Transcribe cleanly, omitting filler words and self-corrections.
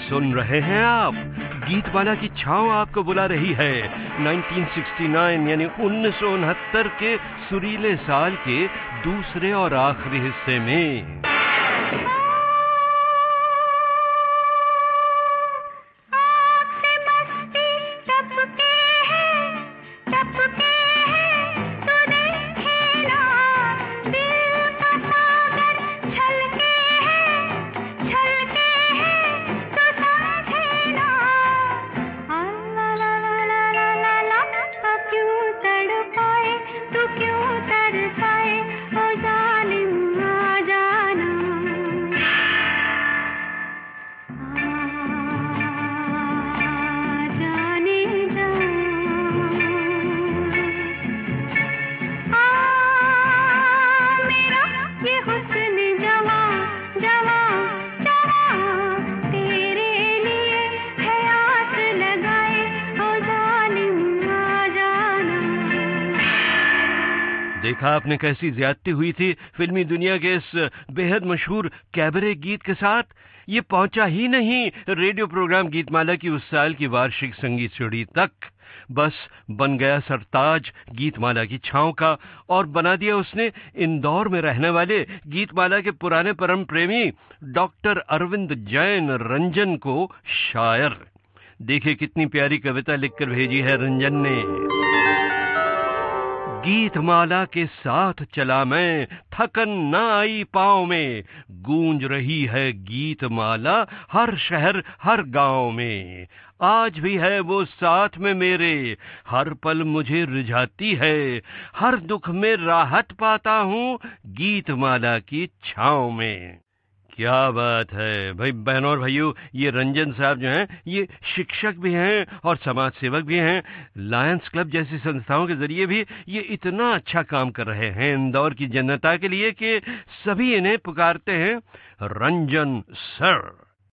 सुन रहे हैं आप, गीतमाला की छांव आपको बुला रही है 1969 यानी 1969 के सुरीले साल के दूसरे और आखिरी हिस्से में। देखा आपने कैसी ज्यादती हुई थी फिल्मी दुनिया के इस बेहद मशहूर कैबरे गीत के साथ। ये पहुंचा ही नहीं रेडियो प्रोग्राम गीतमाला की उस साल की वार्षिक संगीत सीढ़ी तक, बस बन गया सरताज गीतमाला की छांव का, और बना दिया उसने इंदौर में रहने वाले गीतमाला के पुराने परम प्रेमी डॉक्टर अरविंद जैन रंजन को शायर। देखिए कितनी प्यारी कविता लिखकर भेजी है रंजन ने। गीतमाला के साथ चला मैं, थकन न आई पाँव में, गूंज रही है गीतमाला हर शहर हर गांव में। आज भी है वो साथ में मेरे, हर पल मुझे रिझाती है, हर दुख में राहत पाता हूँ गीतमाला की छाँव में। क्या बात है भाई। बहनों और भाइयों, ये रंजन साहब जो हैं ये शिक्षक भी हैं और समाज सेवक भी हैं। लायंस क्लब जैसी संस्थाओं के जरिए भी ये इतना अच्छा काम कर रहे हैं इंदौर की जनता के लिए कि सभी इन्हें पुकारते हैं रंजन सर।